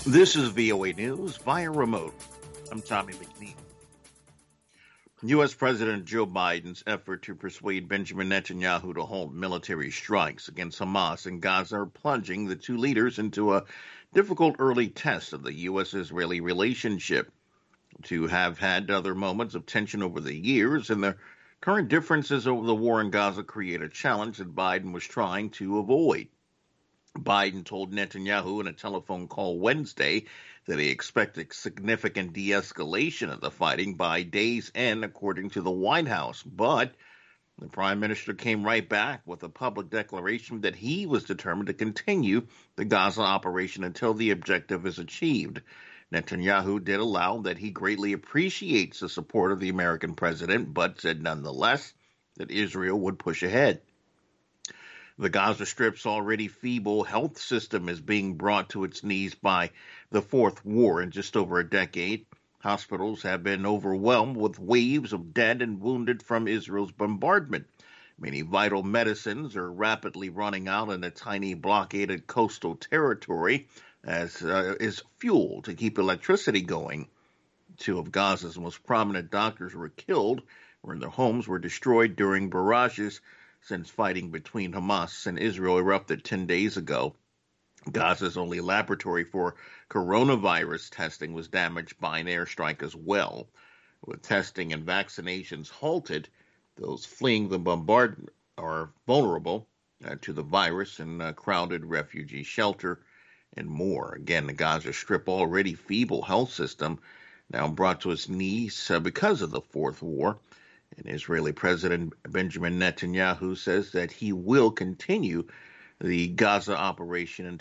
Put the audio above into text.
This is VOA News via remote. I'm Tommy McNeil. U.S. President Joe Biden's effort to persuade Benjamin Netanyahu to halt military strikes against Hamas in Gaza are plunging the two leaders into a difficult early test of the U.S.-Israeli relationship. To have had other moments of tension over the years, and the current differences over the war in Gaza create a challenge that Biden was trying to avoid. Biden told Netanyahu in a telephone call Wednesday that he expected significant de-escalation of the fighting by day's end, according to the White House. But the prime minister came right back with a public declaration that he was determined to continue the Gaza operation until the objective is achieved. Netanyahu did allow that he greatly appreciates the support of the American president, but said nonetheless that Israel would push ahead. The Gaza Strip's already feeble health system is being brought to its knees by the fourth war in just over a decade. Hospitals have been overwhelmed with waves of dead and wounded from Israel's bombardment. Many vital medicines are rapidly running out in a tiny blockaded coastal territory, as is fuel to keep electricity going. Two of Gaza's most prominent doctors were killed, or their homes were destroyed during barrages since fighting between Hamas and Israel erupted 10 days ago. Gaza's only laboratory for coronavirus testing was damaged by an airstrike as well. With testing and vaccinations halted, those fleeing the bombardment are vulnerable to the virus in a crowded refugee shelter and more. Again, the Gaza Strip already feeble health system now brought to its knees because of the fourth war. And Israeli President Benjamin Netanyahu says that he will continue the Gaza operation